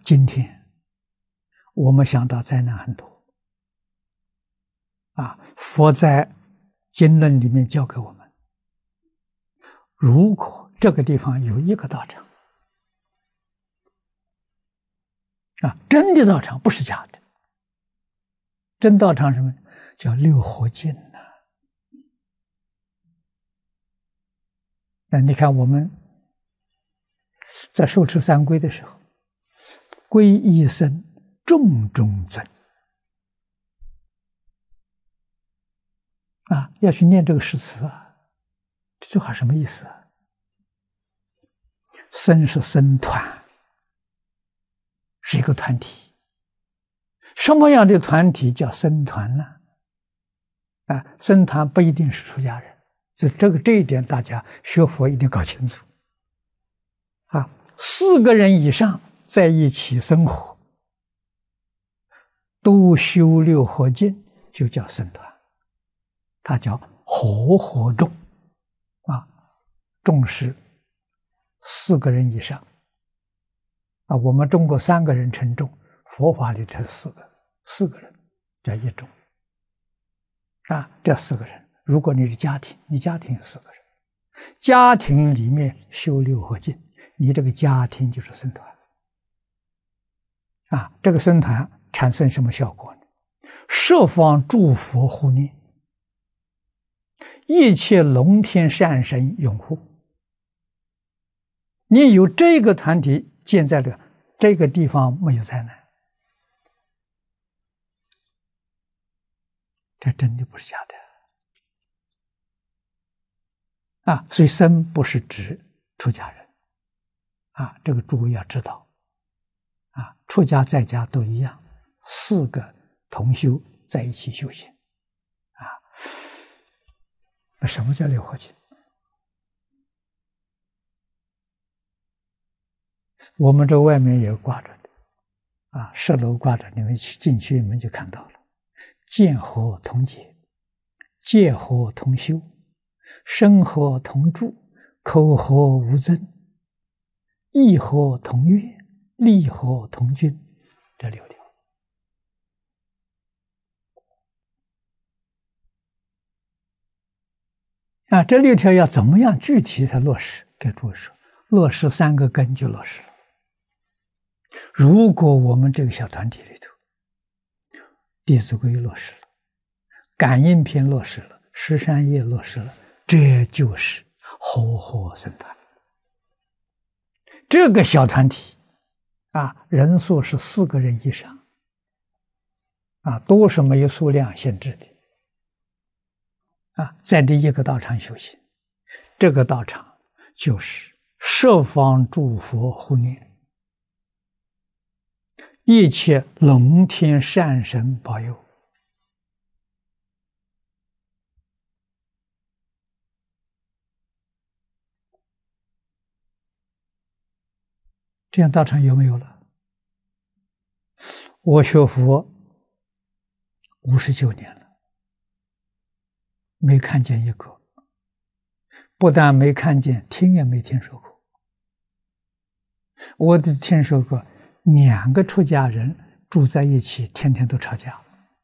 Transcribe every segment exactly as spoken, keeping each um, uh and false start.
今天我们想到灾难很多啊，佛在经论里面教给我们，如果这个地方有一个道场啊，真的道场，不是假的，真道场什么叫六合敬呢？那你看我们在受持三皈的时候，皈依僧，众中尊啊，要去念这个诗词啊，这句话什么意思啊？僧是僧团，是一个团体。什么样的团体叫僧团呢？啊，僧团不一定是出家人，就这个这一点，大家学佛一定搞清楚。啊，四个人以上在一起生活，都修六合敬，就叫僧团，它叫和合众啊，众是四个人以上啊，我们中国三个人称众，佛法里才四个，四个人叫一众啊。这四个人，如果你是家庭，你家庭有四个人，家庭里面修六合敬，你这个家庭就是僧团啊。这个僧团产生什么效果呢？十方诸佛护念，一切龙天善神拥护。你有这个团体建在了这个地方，没有灾难，这真的不是假的啊！所以僧不是指出家人啊，这个诸位要知道啊，出家在家都一样，四个同修在一起修行啊。那什么叫六合敬？我们这外面也挂着的啊，十楼挂着，你们进去你们就看到了。见合同解，戒合同修，身合同住，口合无争，意合同悦，力合同均，这六条啊，这六条要怎么样具体才落实？给诸位说，落实三个根就落实了。如果我们这个小团体里头，《弟子规》落实了，感应篇落实了，十三业落实了，这就是和合僧团。这个小团体啊，人数是四个人以上啊，都是没有数量限制的啊，在这一个道场修行，这个道场就是十方诸佛护念，一切龙天善神保佑。这样道场有没有了？我学佛五十九年了，没看见一个，不但没看见，听也没听说过。我只听说过两个出家人住在一起，天天都吵架。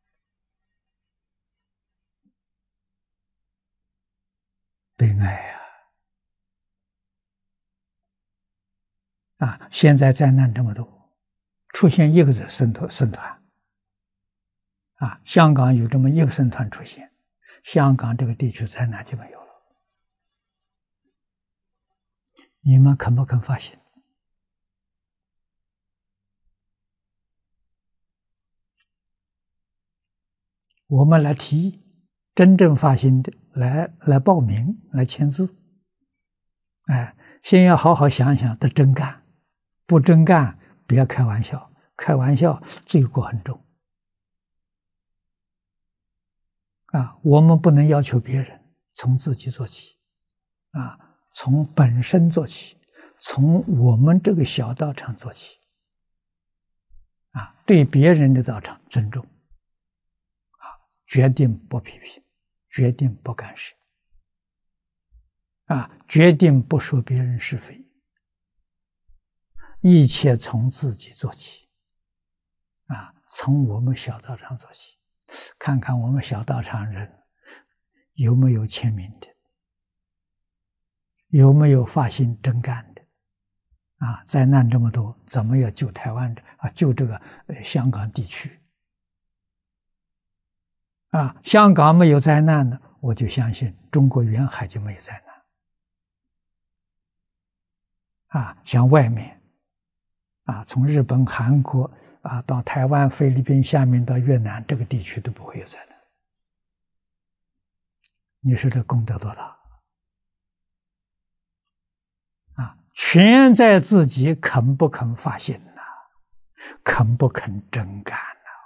悲哀呀！啊，现在灾难这么多，出现一个人僧团僧团，啊，香港有这么一个僧团出现，香港这个地区灾难就没有了。你们肯不肯发心？我们来提议，真正发心的来来报名，来签字。哎，先要好好想想，得真干。不真干，不要开玩笑，开玩笑罪过很重啊！我们不能要求别人，从自己做起啊，从本身做起，从我们这个小道场做起啊，对别人的道场尊重啊，决定不批评，决定不干涉啊，决定不说别人是非。 一切从自己做起，啊，从我们小道场做起，看看我们小道场人有没有签名的，有没有发心真干的，啊，灾难这么多，怎么要救台湾的啊？救这个呃香港地区，啊，香港没有灾难呢，我就相信中国沿海就没有灾难，啊，像外面。啊，从日本、韩国啊到台湾、菲律宾，下面到越南这个地区都不会有灾难。你说这功德多大？啊，全在自己肯不肯发心呐、啊，肯不肯真干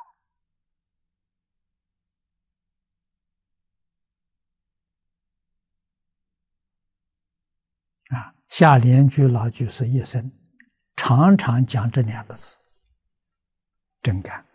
呐、啊？啊，下莲居老居士一生常常讲这两个字：真干。